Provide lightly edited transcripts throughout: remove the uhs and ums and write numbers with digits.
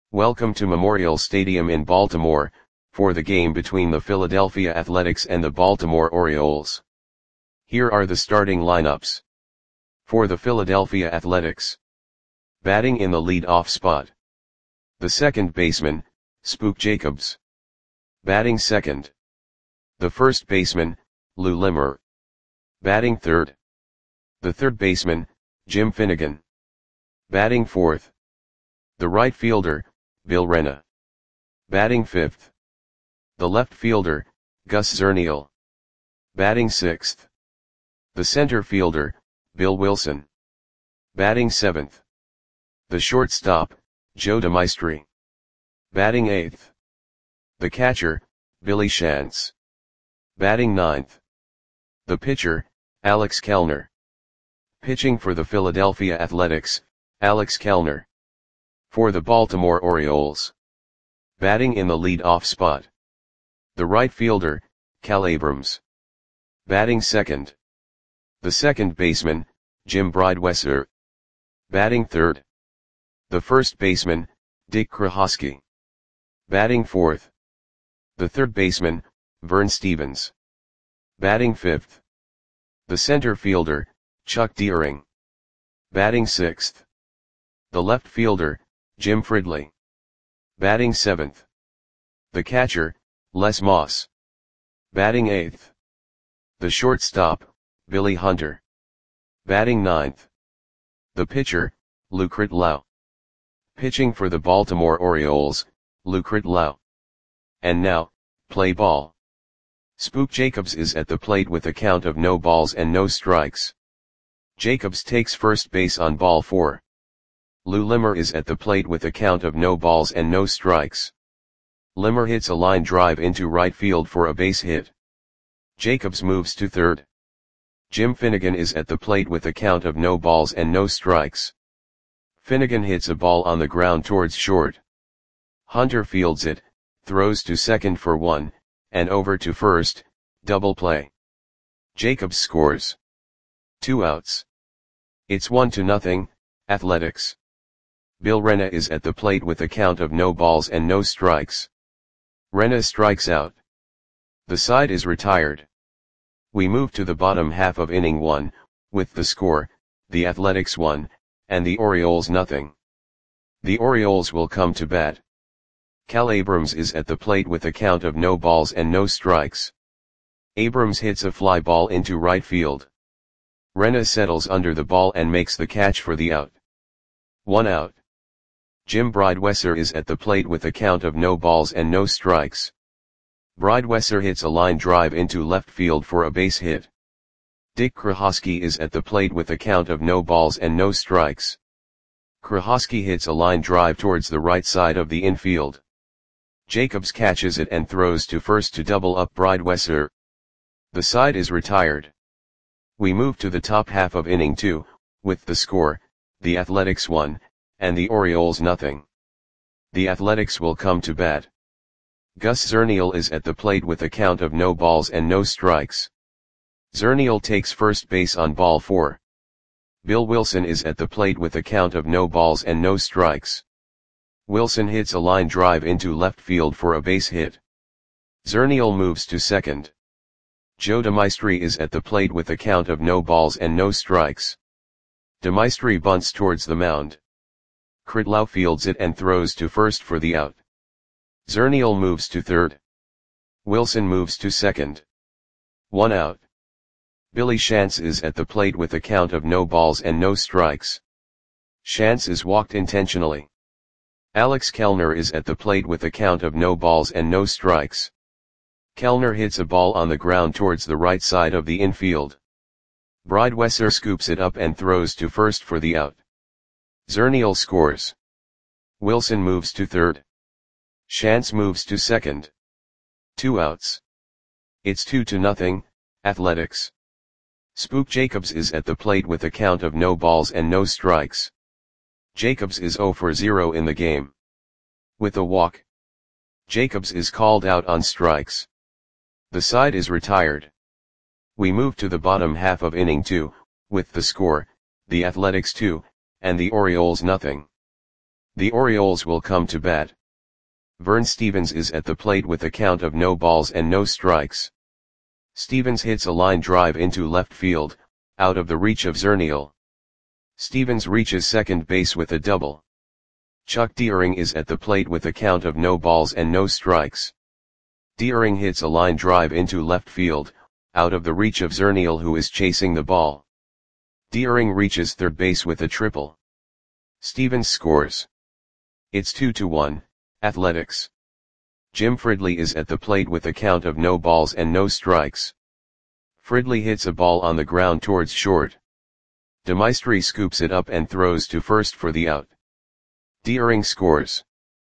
Welcome to Memorial Stadium in Baltimore, for the game between the Philadelphia Athletics and the Baltimore Orioles. Here are the starting lineups. For the Philadelphia Athletics. Batting in the lead-off spot. The second baseman, Spook Jacobs. Batting second. The first baseman, Lou Limmer. Batting third. The third baseman, Jim Finnegan. Batting fourth. The right fielder, Bill Rena. Batting fifth. The left fielder, Gus Zernial. Batting sixth. The center fielder, Bill Wilson. Batting seventh. The shortstop, Joe DeMaestri. Batting eighth. The catcher, Billy Shantz. Batting ninth. The pitcher, Alex Kellner. Pitching for the Philadelphia Athletics, Alex Kellner. For the Baltimore Orioles. Batting in the lead-off spot. The right fielder, Cal Abrams. Batting second. The second baseman, Jim Breidwesser. Batting third. The first baseman, Dick Krohosky. Batting fourth. The third baseman, Vern Stevens. Batting fifth. The center fielder, Chuck Deering. Batting sixth. The left fielder, Jim Fridley. Batting seventh. The catcher, Les Moss. Batting eighth. The shortstop, Billy Hunter. Batting ninth. The pitcher, Lou Kritlau. Pitching for the Baltimore Orioles, Lou Kritlau. And now, play ball. Spook Jacobs is at the plate with a count of no balls and no strikes. Jacobs takes first base on ball 4. Lou Limmer is at the plate with a count of no balls and no strikes. Limmer hits a line drive into right field for a base hit. Jacobs moves to third. Jim Finnegan is at the plate with a count of no balls and no strikes. Finnegan hits a ball on the ground towards short. Hunter fields it, throws to second for 1, and over to first, double play. Jacobs scores. 2 outs. It's 1-0, Athletics. Bill Rena is at the plate with a count of no balls and no strikes. Rena strikes out. The side is retired. We move to the bottom half of inning 1, with the score, the Athletics 1, and the Orioles 0. The Orioles will come to bat. Cal Abrams is at the plate with a count of no balls and no strikes. Abrams hits a fly ball into right field. Rena settles under the ball and makes the catch for the out. 1 out. Jim Breidwesser is at the plate with a count of no balls and no strikes. Breidwesser hits a line drive into left field for a base hit. Dick Krohosky is at the plate with a count of no balls and no strikes. Krohosky hits a line drive towards the right side of the infield. Jacobs catches it and throws to first to double up Breidwesser. The side is retired. We move to the top half of inning 2, with the score, the Athletics 1, and the Orioles 0. The Athletics will come to bat. Gus Zernial is at the plate with a count of no balls and no strikes. Zernial takes first base on ball 4. Bill Wilson is at the plate with a count of no balls and no strikes. Wilson hits a line drive into left field for a base hit. Zernial moves to second. Joe DeMaestri is at the plate with a count of no balls and no strikes. DeMaestri bunts towards the mound. Kritlau fields it and throws to first for the out. Zernial moves to third. Wilson moves to second. 1 out. Billy Shantz is at the plate with a count of no balls and no strikes. Shantz is walked intentionally. Alex Kellner is at the plate with a count of no balls and no strikes. Kellner hits a ball on the ground towards the right side of the infield. Breidwesser scoops it up and throws to first for the out. Zernial scores. Wilson moves to third. Shantz moves to second. 2 outs. It's 2-0, Athletics. Spook Jacobs is at the plate with a count of no balls and no strikes. Jacobs is 0 for 0 in the game. With a walk. Jacobs is called out on strikes. The side is retired. We move to the bottom half of inning 2, with the score, the Athletics 2, and the Orioles 0. The Orioles will come to bat. Vern Stephens is at the plate with a count of no balls and no strikes. Stephens hits a line drive into left field, out of the reach of Zernial. Stephens reaches second base with a double. Chuck Deering is at the plate with a count of no balls and no strikes. Deering hits a line drive into left field, out of the reach of Zernial, who is chasing the ball. Deering reaches third base with a triple. Stephens scores. It's 2-1, Athletics. Jim Fridley is at the plate with a count of no balls and no strikes. Fridley hits a ball on the ground towards short. DeMaestri scoops it up and throws to first for the out. Deering scores.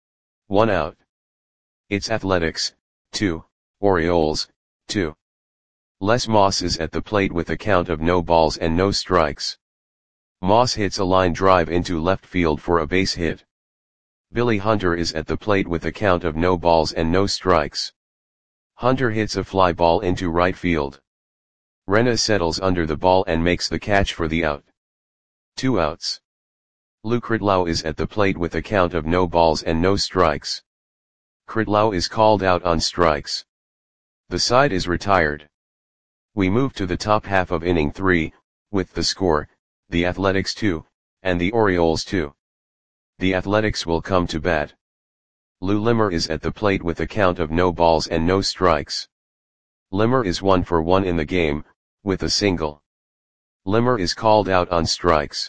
1 out. It's Athletics, 2, Orioles, 2. Les Moss is at the plate with a count of no balls and no strikes. Moss hits a line drive into left field for a base hit. Billy Hunter is at the plate with a count of no balls and no strikes. Hunter hits a fly ball into right field. Rena settles under the ball and makes the catch for the out. 2 outs. Lou Kritlau is at the plate with a count of no balls and no strikes. Kritlau is called out on strikes. The side is retired. We move to the top half of inning 3, with the score, the Athletics 2, and the Orioles 2. The Athletics will come to bat. Lou Limmer is at the plate with a count of no balls and no strikes. Limmer is 1 for 1 in the game, with a single. Limmer is called out on strikes.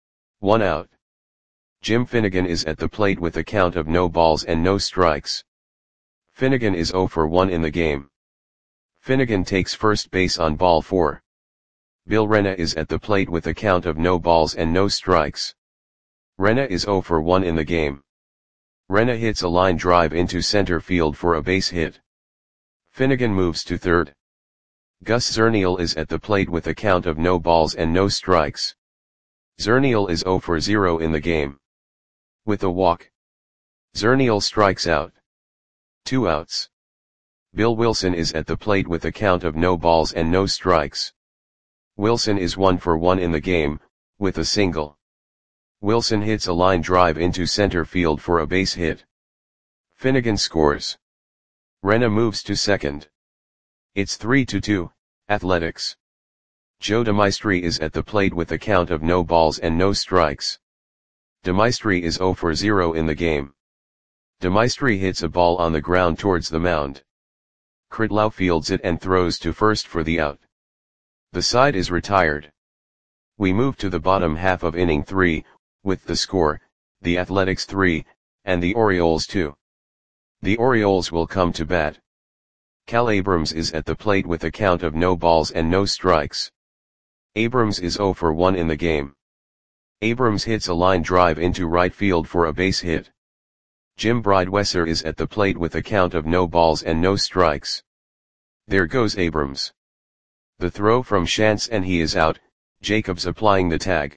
1 out. Jim Finnegan is at the plate with a count of no balls and no strikes. Finnegan is 0 for 1 in the game. Finnegan takes first base on ball 4. Bill Rena is at the plate with a count of no balls and no strikes. Rena is 0 for 1 in the game. Rena hits a line drive into center field for a base hit. Finnegan moves to third. Gus Zernial is at the plate with a count of no balls and no strikes. Zernial is 0 for 0 in the game. With a walk, Zernial strikes out. 2 outs. Bill Wilson is at the plate with a count of no balls and no strikes. Wilson is 1 for 1 in the game, with a single. Wilson hits a line drive into center field for a base hit. Finnegan scores. Rena moves to second. It's 3-2, Athletics. Joe DeMaestri is at the plate with a count of no balls and no strikes. DeMaestri is 0 for 0 in the game. DeMaestri hits a ball on the ground towards the mound. Kritlau fields it and throws to first for the out. The side is retired. We move to the bottom half of inning 3, with the score, the Athletics 3, and the Orioles 2. The Orioles will come to bat. Cal Abrams is at the plate with a count of no balls and no strikes. Abrams is 0 for 1 in the game. Abrams hits a line drive into right field for a base hit. Jim Bridewesser is at the plate with a count of no balls and no strikes. There goes Abrams. The throw from Shantz and he is out, Jacobs applying the tag.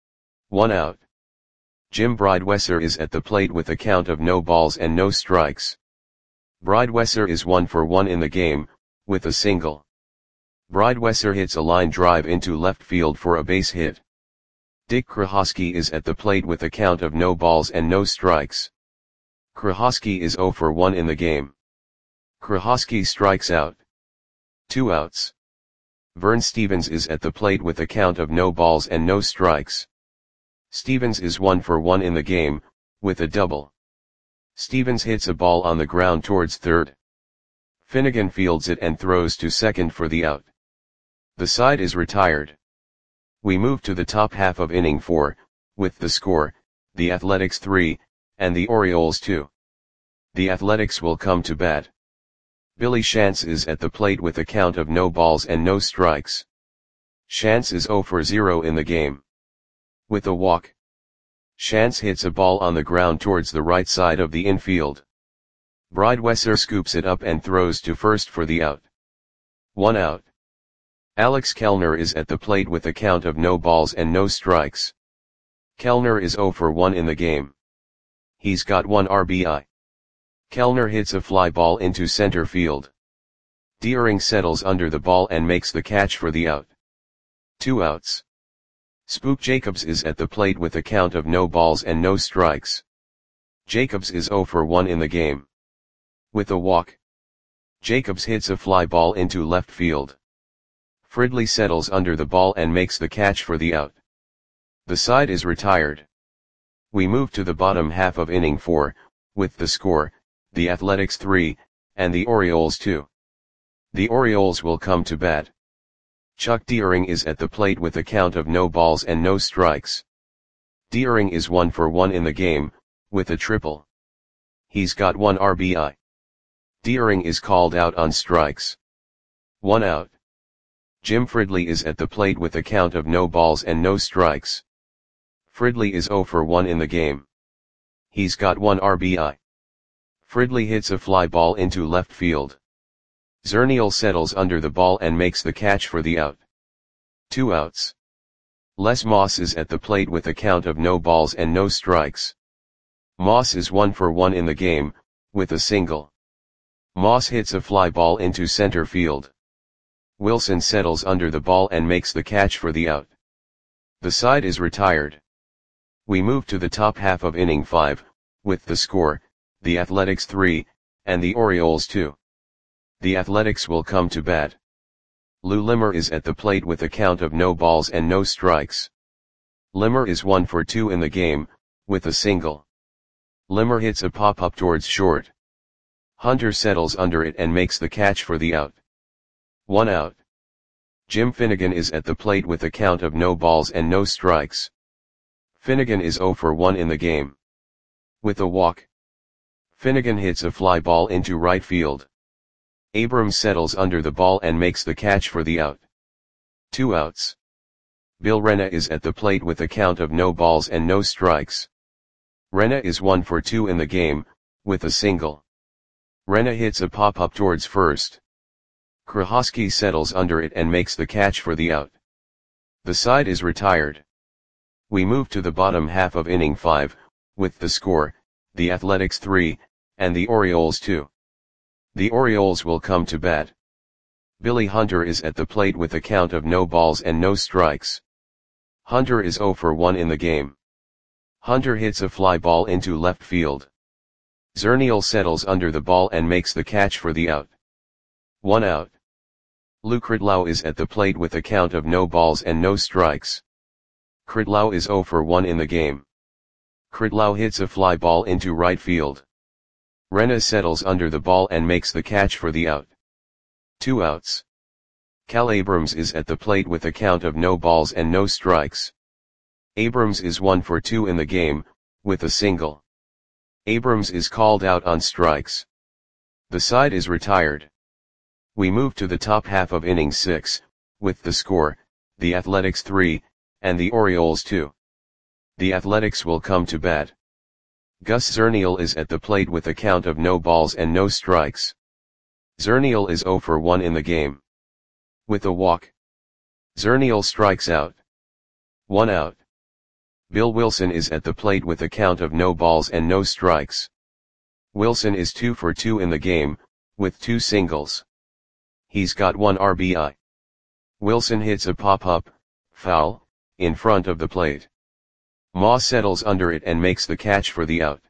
1 out. Jim Bridewesser is at the plate with a count of no balls and no strikes. Bridewesser is 1 for 1 in the game, with a single. Bridewesser hits a line drive into left field for a base hit. Dick Krahosky is at the plate with a count of no balls and no strikes. Krahosky is 0 for 1 in the game. Krahosky strikes out. 2 outs. Vern Stephens is at the plate with a count of no balls and no strikes. Stephens is 1 for 1 in the game, with a double. Stephens hits a ball on the ground towards third. Finnegan fields it and throws to second for the out. The side is retired. We move to the top half of inning 4, with the score, the Athletics 3, and the Orioles 2. The Athletics will come to bat. Billy Shantz is at the plate with a count of no balls and no strikes. Shantz is 0 for 0 in the game. With a walk, Shantz hits a ball on the ground towards the right side of the infield. Bridewesser scoops it up and throws to first for the out. 1 out. Alex Kellner is at the plate with a count of no balls and no strikes. Kellner is 0 for 1 in the game. He's got 1 RBI. Kellner hits a fly ball into center field. Deering settles under the ball and makes the catch for the out. 2 outs. Spook Jacobs is at the plate with a count of no balls and no strikes. Jacobs is 0 for 1 in the game. With a walk, Jacobs hits a fly ball into left field. Fridley settles under the ball and makes the catch for the out. The side is retired. We move to the bottom half of inning 4, with the score, the Athletics 3, and the Orioles 2. The Orioles will come to bat. Chuck Deering is at the plate with a count of no balls and no strikes. Deering is 1 for 1 in the game, with a triple. He's got 1 RBI. Deering is called out on strikes. 1 out. Jim Fridley is at the plate with a count of no balls and no strikes. Fridley is 0 for 1 in the game. He's got 1 RBI. Fridley hits a fly ball into left field. Zernial settles under the ball and makes the catch for the out. 2 outs. Les Moss is at the plate with a count of no balls and no strikes. Moss is 1 for 1 in the game, with a single. Moss hits a fly ball into center field. Wilson settles under the ball and makes the catch for the out. The side is retired. We move to the top half of inning 5, with the score, the Athletics 3, and the Orioles 2. The Athletics will come to bat. Lou Limmer is at the plate with a count of no balls and no strikes. Limmer is 1 for 2 in the game, with a single. Limmer hits a pop-up towards short. Hunter settles under it and makes the catch for the out. 1 out. Jim Finnegan is at the plate with a count of no balls and no strikes. Finnegan is 0 for 1 in the game. With a walk, Finnegan hits a fly ball into right field. Abrams settles under the ball and makes the catch for the out. 2 outs. Bill Rena is at the plate with a count of no balls and no strikes. Rena is 1 for 2 in the game, with a single. Rena hits a pop-up towards first. Krahosky settles under it and makes the catch for the out. The side is retired. We move to the bottom half of inning 5, with the score, the Athletics 3, and the Orioles 2. The Orioles will come to bat. Billy Hunter is at the plate with a count of no balls and no strikes. Hunter is 0 for 1 in the game. Hunter hits a fly ball into left field. Zernial settles under the ball and makes the catch for the out. 1 out. Lou Kridlow is at the plate with a count of no balls and no strikes. Kridlow is 0 for 1 in the game. Kridlow hits a fly ball into right field. Rena settles under the ball and makes the catch for the out. 2 outs. Cal Abrams is at the plate with a count of no balls and no strikes. Abrams is 1 for 2 in the game, with a single. Abrams is called out on strikes. The side is retired. We move to the top half of inning 6, with the score, the Athletics 3, and the Orioles 2. The Athletics will come to bat. Gus Zernial is at the plate with a count of no balls and no strikes. Zernial is 0 for 1 in the game. With a walk, Zernial strikes out. 1 out. Bill Wilson is at the plate with a count of no balls and no strikes. Wilson is 2 for 2 in the game, with 2 singles. He's got 1 RBI. Wilson hits a pop-up, foul, in front of the plate. Moss settles under it and makes the catch for the out.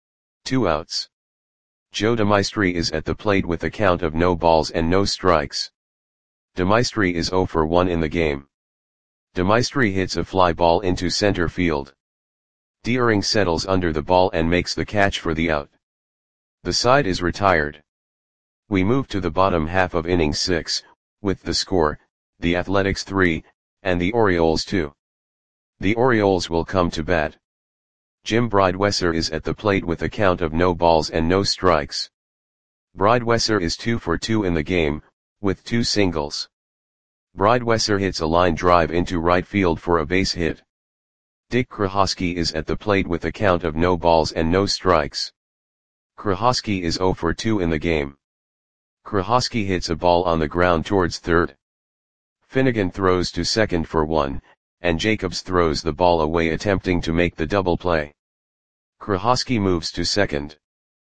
2 outs. Joe DeMaestri is at the plate with a count of no balls and no strikes. DeMaestri is 0 for 1 in the game. DeMaestri hits a fly ball into center field. Deering settles under the ball and makes the catch for the out. The side is retired. We move to the bottom half of inning 6, with the score, the Athletics 3, and the Orioles 2. The Orioles will come to bat. Jim Bridewesser is at the plate with a count of no balls and no strikes. Bridewesser is 2 for 2 in the game, with 2 singles. Bridewesser hits a line drive into right field for a base hit. Dick Krahosky is at the plate with a count of no balls and no strikes. Krahosky is 0 for 2 in the game. Krahosky hits a ball on the ground towards third. Finnegan throws to second for 1, and Jacobs throws the ball away attempting to make the double play. Krahosky moves to second.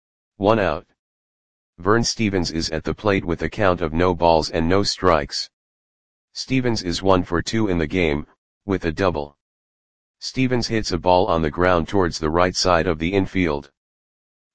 1 out. Vern Stevens is at the plate with a count of no balls and no strikes. Stevens is 1 for 2 in the game, with a double. Stevens hits a ball on the ground towards the right side of the infield.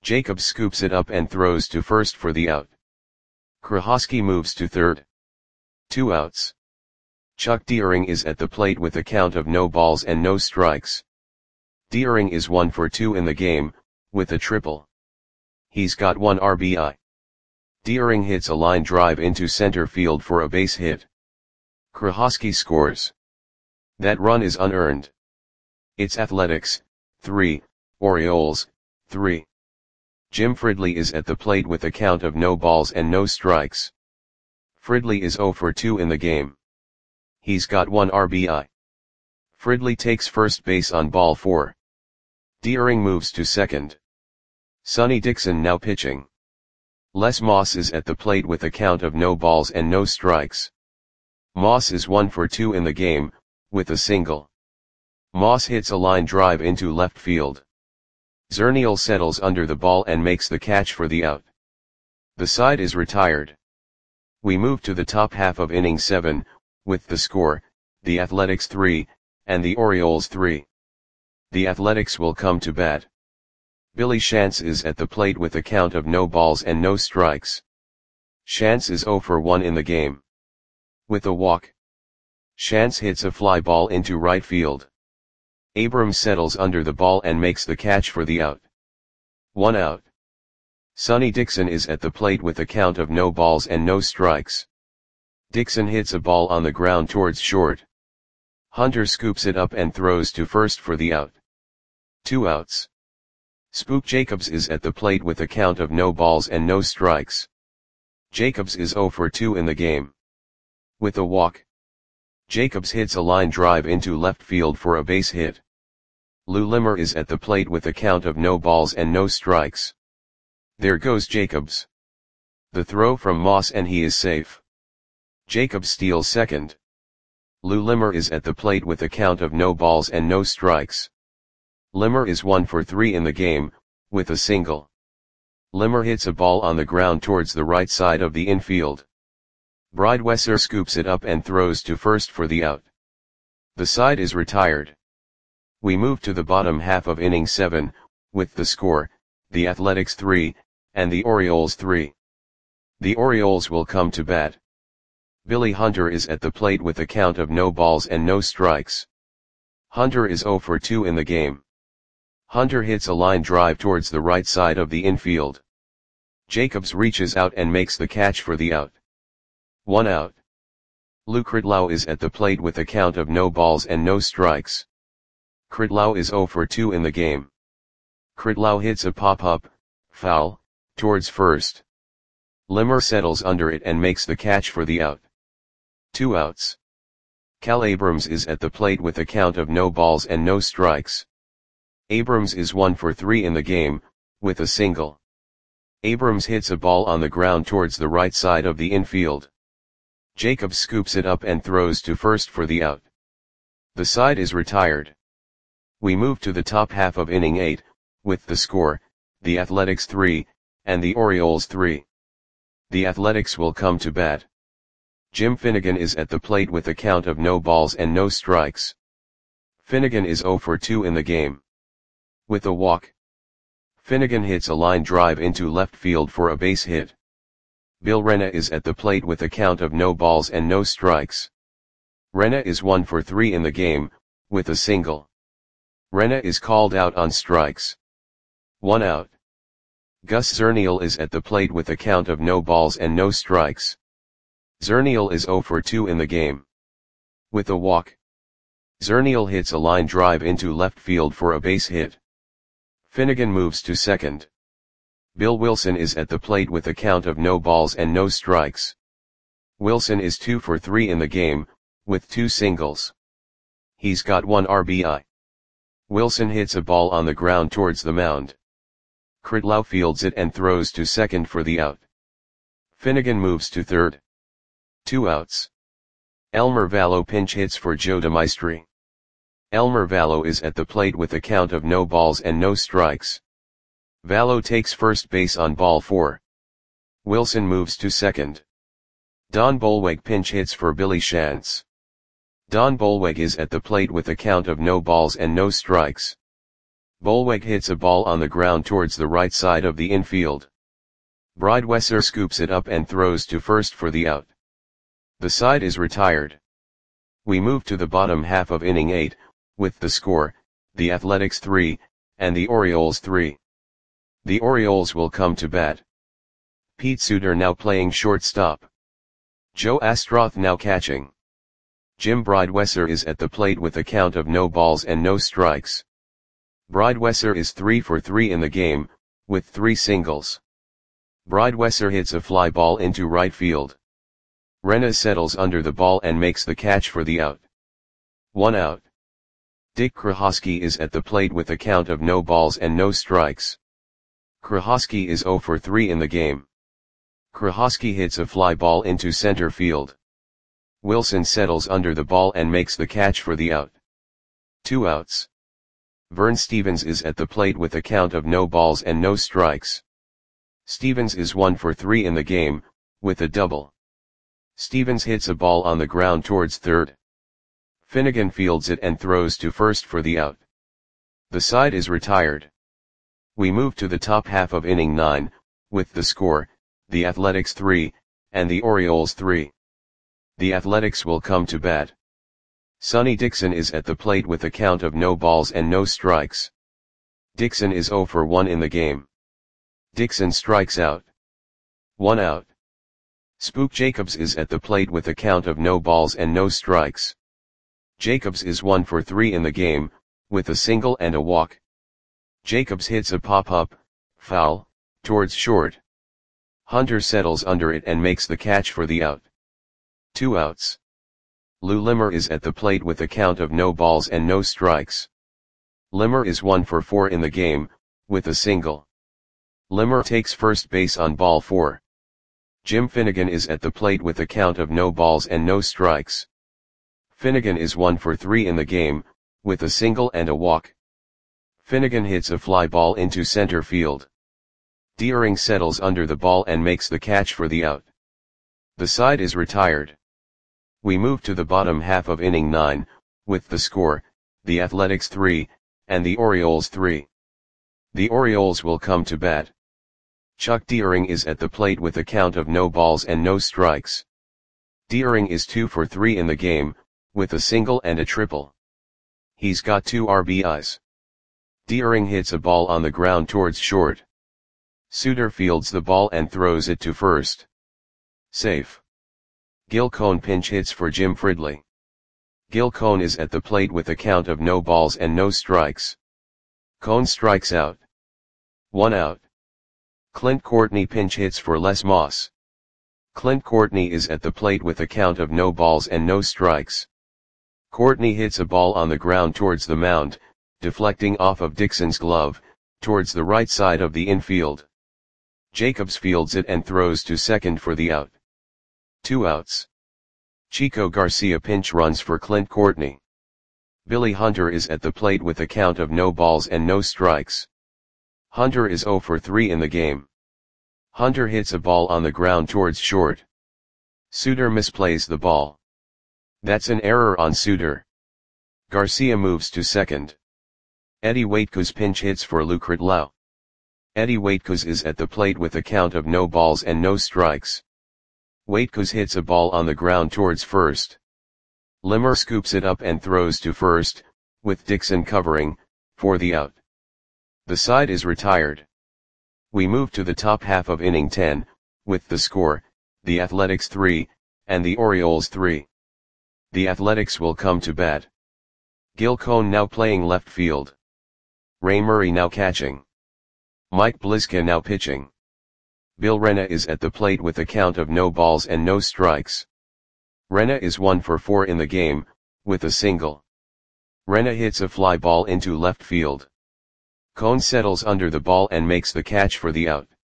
Jacobs scoops it up and throws to first for the out. Krahosky moves to third. 2 outs. Chuck Deering is at the plate with a count of no balls and no strikes. Deering is 1 for 2 in the game, with a triple. He's got 1 RBI. Deering hits a line drive into center field for a base hit. Krahosky scores. That run is unearned. It's Athletics, 3, Orioles, 3. Jim Fridley is at the plate with a count of no balls and no strikes. Fridley is 0 for 2 in the game. He's got 1 RBI. Fridley takes first base on ball 4. Deering moves to second. Sonny Dixon now pitching. Les Moss is at the plate with a count of no balls and no strikes. Moss is 1 for 2 in the game, with a single. Moss hits a line drive into left field. Zernial settles under the ball and makes the catch for the out. The side is retired. We move to the top half of inning 7, with the score, the Athletics 3, and the Orioles 3. The Athletics will come to bat. Billy Shantz is at the plate with a count of no balls and no strikes. Shantz is 0 for 1 in the game. With a walk. Shantz hits a fly ball into right field. Abrams settles under the ball and makes the catch for the out. 1 out. Sonny Dixon is at the plate with a count of no balls and no strikes. Dixon hits a ball on the ground towards short. Hunter scoops it up and throws to first for the out. 2 outs. Spook Jacobs is at the plate with a count of no balls and no strikes. Jacobs is 0 for 2 in the game. With a walk. Jacobs hits a line drive into left field for a base hit. Lou Limmer is at the plate with a count of no balls and no strikes. There goes Jacobs. The throw from Moss and he is safe. Jacobs steals second. Lou Limmer is at the plate with a count of no balls and no strikes. Limmer is 1 for 3 in the game, with a single. Limmer hits a ball on the ground towards the right side of the infield. Breidwesser scoops it up and throws to first for the out. The side is retired. We move to the bottom half of inning 7, with the score, the Athletics 3, and the Orioles 3. The Orioles will come to bat. Billy Hunter is at the plate with a count of no balls and no strikes. Hunter is 0 for 2 in the game. Hunter hits a line drive towards the right side of the infield. Jacobs reaches out and makes the catch for the out. 1 out. Lou Kridlow is at the plate with a count of no balls and no strikes. Kridlow is 0 for 2 in the game. Kridlow hits a pop-up, foul, towards first. Limmer settles under it and makes the catch for the out. 2 outs. Cal Abrams is at the plate with a count of no balls and no strikes. Abrams is 1 for 3 in the game, with a single. Abrams hits a ball on the ground towards the right side of the infield. Jacobs scoops it up and throws to first for the out. The side is retired. We move to the top half of inning 8, with the score, the Athletics 3, and the Orioles 3. The Athletics will come to bat. Jim Finnegan is at the plate with a count of no balls and no strikes. Finnegan is 0 for 2 in the game. With a walk. Finnegan hits a line drive into left field for a base hit. Bill Rena is at the plate with a count of no balls and no strikes. Rena is 1 for 3 in the game, with a single. Rena is called out on strikes. 1 out. Gus Zernial is at the plate with a count of no balls and no strikes. Zernial is 0 for 2 in the game. With a walk. Zernial hits a line drive into left field for a base hit. Finnegan moves to second. Bill Wilson is at the plate with a count of no balls and no strikes. Wilson is 2 for 3 in the game, with 2 singles. He's got 1 RBI. Wilson hits a ball on the ground towards the mound. Kridlow fields it and throws to second for the out. Finnegan moves to third. 2 outs. Elmer Vallow pinch hits for Joe DeMaestri. Elmer Vallow is at the plate with a count of no balls and no strikes. Vallow takes first base on ball 4. Wilson moves to second. Don Bolweg pinch hits for Billy Shantz. Don Bolweg is at the plate with a count of no balls and no strikes. Bolweg hits a ball on the ground towards the right side of the infield. Bridewesser scoops it up and throws to first for the out. The side is retired. We move to the bottom half of inning 8, with the score, the Athletics 3, and the Orioles 3. The Orioles will come to bat. Pete Suter now playing shortstop. Joe Astroth now catching. Jim Bridewesser is at the plate with a count of no balls and no strikes. Bridewesser is 3 for 3 in the game, with 3 singles. Bridewesser hits a fly ball into right field. Rena settles under the ball and makes the catch for the out. 1 out. Dick Krahosky is at the plate with a count of no balls and no strikes. Krahosky is 0 for 3 in the game. Krahosky hits a fly ball into center field. Wilson settles under the ball and makes the catch for the out. 2 outs. Vern Stevens is at the plate with a count of no balls and no strikes. Stevens is 1 for 3 in the game, with a double. Stevens hits a ball on the ground towards third. Finnegan fields it and throws to first for the out. The side is retired. We move to the top half of inning 9, with the score, the Athletics 3, and the Orioles 3. The Athletics will come to bat. Sonny Dixon is at the plate with a count of no balls and no strikes. Dixon is 0 for 1 in the game. Dixon strikes out. 1 out. Spook Jacobs is at the plate with a count of no balls and no strikes. Jacobs is 1 for 3 in the game, with a single and a walk. Jacobs hits a pop-up, foul, towards short. Hunter settles under it and makes the catch for the out. 2 outs. Lou Limmer is at the plate with a count of no balls and no strikes. Limmer is 1 for 4 in the game, with a single. Limmer takes first base on ball 4. Jim Finnegan is at the plate with a count of no balls and no strikes. Finnegan is 1 for 3 in the game, with a single and a walk. Finnegan hits a fly ball into center field. Deering settles under the ball and makes the catch for the out. The side is retired. We move to the bottom half of inning 9, with the score, the Athletics 3, and the Orioles 3. The Orioles will come to bat. Chuck Deering is at the plate with a count of no balls and no strikes. Deering is 2 for 3 in the game, with a single and a triple. He's got 2 RBIs. Deering hits a ball on the ground towards short. Suter fields the ball and throws it to first. Safe. Gil Cone pinch hits for Jim Fridley. Gil Cone is at the plate with a count of no balls and no strikes. Cone strikes out. 1 out. Clint Courtney pinch hits for Les Moss. Clint Courtney is at the plate with a count of no balls and no strikes. Courtney hits a ball on the ground towards the mound, deflecting off of Dixon's glove, towards the right side of the infield. Jacobs fields it and throws to second for the out. 2 outs. Chico Garcia pinch runs for Clint Courtney. Billy Hunter is at the plate with a count of no balls and no strikes. Hunter is 0 for 3 in the game. Hunter hits a ball on the ground towards short. Suter misplays the ball. That's an error on Suter. Garcia moves to second. Eddie Waitkus pinch hits for Lou Kritlau. Eddie Waitkus is at the plate with a count of no balls and no strikes. Waitkus hits a ball on the ground towards first. Limmer scoops it up and throws to first, with Dixon covering, for the out. The side is retired. We move to the top half of inning 10, with the score, the Athletics 3, and the Orioles 3. The Athletics will come to bat. Gil Cone now playing left field. Ray Murray now catching. Mike Bliska now pitching. Bill Rena is at the plate with a count of no balls and no strikes. Rena is 1 for 4 in the game, with a single. Rena hits a fly ball into left field. Cone settles under the ball and makes the catch for the out.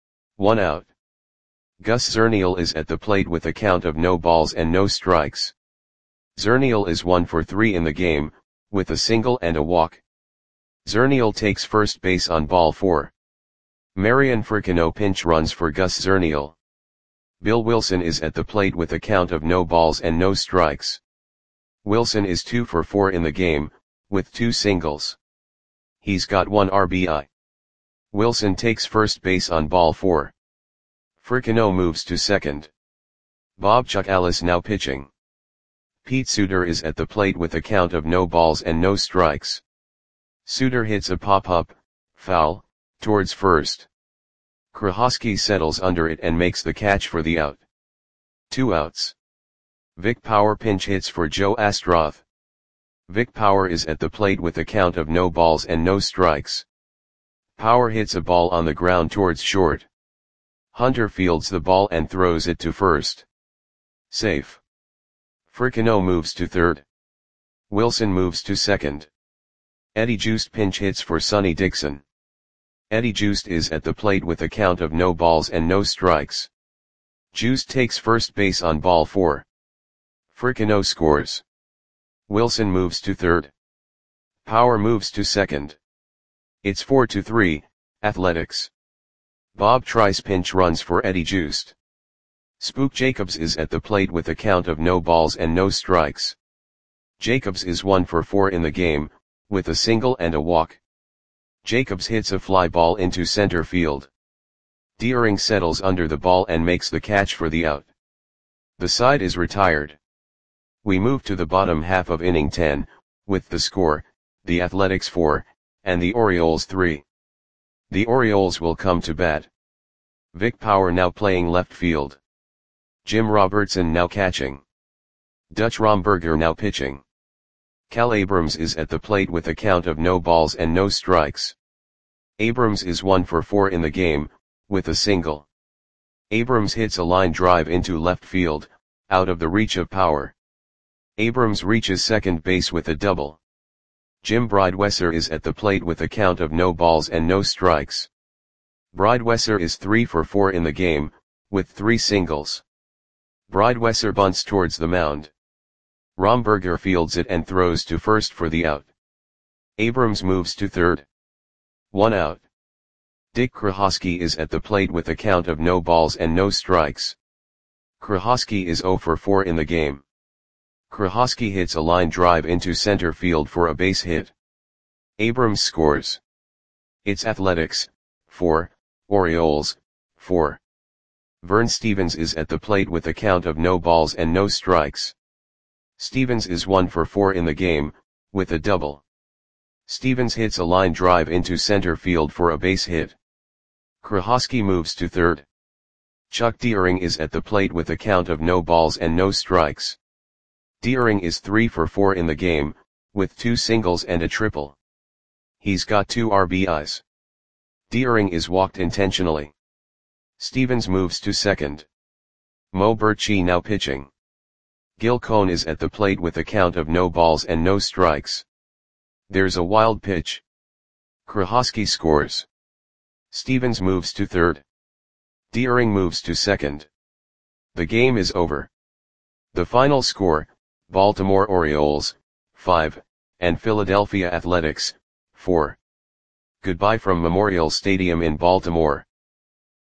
1 out. Gus Zernial is at the plate with a count of no balls and no strikes. Zernial is 1 for 3 in the game, with a single and a walk. Zernial takes first base on ball 4. Marian Fricino pinch runs for Gus Zernial. Bill Wilson is at the plate with a count of no balls and no strikes. Wilson is 2 for 4 in the game, with 2 singles. He's got 1 RBI. Wilson takes first base on ball 4. Fricino moves to second. Bob Chuck Ellis now pitching. Pete Suter is at the plate with a count of no balls and no strikes. Suter hits a pop-up, foul, towards first. Krahosky settles under it and makes the catch for the out. 2 outs. Vic Power pinch hits for Joe Astroth. Vic Power is at the plate with a count of no balls and no strikes. Power hits a ball on the ground towards short. Hunter fields the ball and throws it to first. Safe. Fricino moves to third. Wilson moves to second. Eddie Joost pinch hits for Sonny Dixon. Eddie Joost is at the plate with a count of no balls and no strikes. Joost takes first base on ball 4. Fricino scores. Wilson moves to third. Power moves to second. It's 4-3, Athletics. Bob Trice pinch runs for Eddie Joost. Spook Jacobs is at the plate with a count of no balls and no strikes. Jacobs is 1 for 4 in the game, with a single and a walk. Jacobs hits a fly ball into center field. Deering settles under the ball and makes the catch for the out. The side is retired. We move to the bottom half of inning 10, with the score, the Athletics 4, and the Orioles 3. The Orioles will come to bat. Vic Power now playing left field. Jim Robertson now catching. Dutch Romberger now pitching. Cal Abrams is at the plate with a count of no balls and no strikes. Abrams is 1 for 4 in the game, with a single. Abrams hits a line drive into left field, out of the reach of Power. Abrams reaches second base with a double. Jim Bridewesser is at the plate with a count of no balls and no strikes. Bridewesser is 3 for 4 in the game, with 3 singles. Bridewesser bunts towards the mound. Romberger fields it and throws to first for the out. Abrams moves to third. 1 out. Dick Krahosky is at the plate with a count of no balls and no strikes. Krahosky is 0 for 4 in the game. Krahosky hits a line drive into center field for a base hit. Abrams scores. It's Athletics, 4, Orioles, 4. Vern Stevens is at the plate with a count of no balls and no strikes. Stevens is 1 for 4 in the game, with a double. Stevens hits a line drive into center field for a base hit. Krahosky moves to third. Chuck Deering is at the plate with a count of no balls and no strikes. Deering is 3 for 4 in the game, with 2 singles and a triple. He's got 2 RBIs. Deering is walked intentionally. Stevens moves to second. Mo Birchie now pitching. Gil Cohn is at the plate with a count of no balls and no strikes. There's a wild pitch. Krahosky scores. Stevens moves to third. Deering moves to second. The game is over. The final score, Baltimore Orioles, 5, and Philadelphia Athletics, 4. Goodbye from Memorial Stadium in Baltimore.